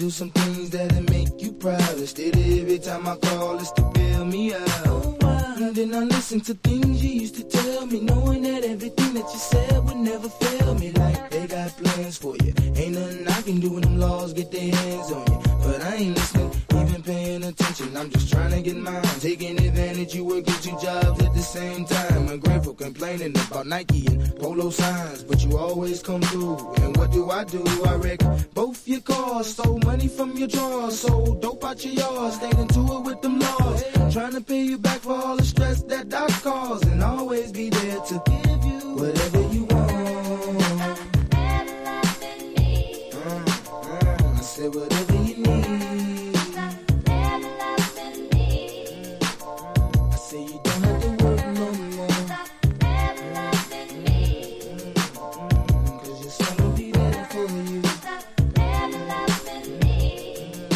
do some things that'll make you proud. Instead of every time I call, it's to bail me out. And then I listen to things you used to tell me, knowing that everything that you said would never fail me. Like they got plans for you, ain't nothing I can do when them laws get their hands on you. But I ain't listening, even paying attention. I'm just trying to get mine, taking advantage. You work at 2 jobs at the same time. Ungrateful, complaining about Nike and polo signs, but you always come through. And what do? I wreck both your cars, stole money from your drawers, sold dope out your yard, stayed into it with them laws. Trying to pay you back for all the stress that I caused, and always be there to give you whatever you want. I said whatever you need.